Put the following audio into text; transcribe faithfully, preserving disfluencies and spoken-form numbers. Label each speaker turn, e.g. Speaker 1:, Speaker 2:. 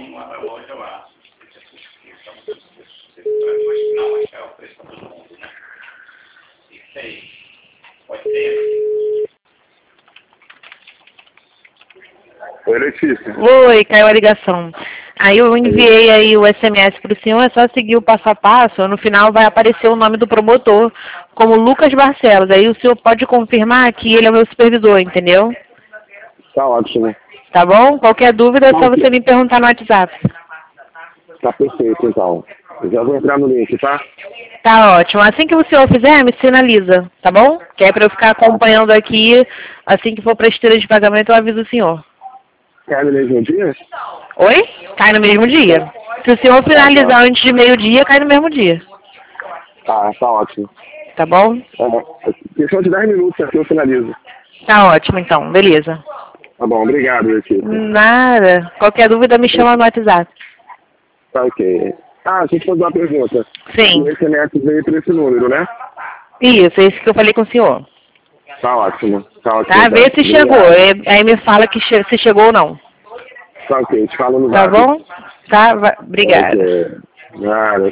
Speaker 1: uma loja lá. Não, acho que é o preço para todo mundo, né? Isso aí. Pode ser?
Speaker 2: Oi, Letícia.
Speaker 3: Oi, caiu a ligação. Aí eu enviei aí o S M S para o senhor, é só seguir o passo a passo. No final vai aparecer o nome do promotor como Lucas Barcelos. Aí o senhor pode confirmar que ele é o meu supervisor, entendeu?
Speaker 2: Tá ótimo.
Speaker 3: Tá bom? Qualquer dúvida é só você me perguntar no WhatsApp.
Speaker 2: Tá perfeito, então. Eu já vou entrar no link, tá?
Speaker 3: Tá ótimo. Assim que o senhor fizer, me sinaliza, tá bom? Que é para eu ficar acompanhando aqui. Assim que for para a esteira de pagamento, eu aviso o senhor.
Speaker 2: Quer no mesmo dia?
Speaker 3: Oi? Cai no mesmo dia. Se o senhor finalizar antes de meio-dia, cai no mesmo dia.
Speaker 2: Tá, tá ótimo.
Speaker 3: Tá bom?
Speaker 2: É, questão de dez minutos aqui eu finalizo.
Speaker 3: Tá ótimo, então. Beleza.
Speaker 2: Tá bom, obrigado, Letícia.
Speaker 3: Nada. Qualquer dúvida, me chama no WhatsApp.
Speaker 2: Tá ok. Ah, deixa eu te fazer uma pergunta.
Speaker 3: Sim.
Speaker 2: O S M S veio para esse número, né?
Speaker 3: Isso, esse que eu falei com o senhor.
Speaker 2: Tá ótimo. Tá ótimo.
Speaker 3: Tá?
Speaker 2: Então.
Speaker 3: Vê se chegou. É, aí me fala que che se chegou ou não.
Speaker 2: Tá ok, te falo no
Speaker 3: Tá
Speaker 2: zap.
Speaker 3: bom? Tá? Vai- Obrigada.
Speaker 2: Ok. Nada.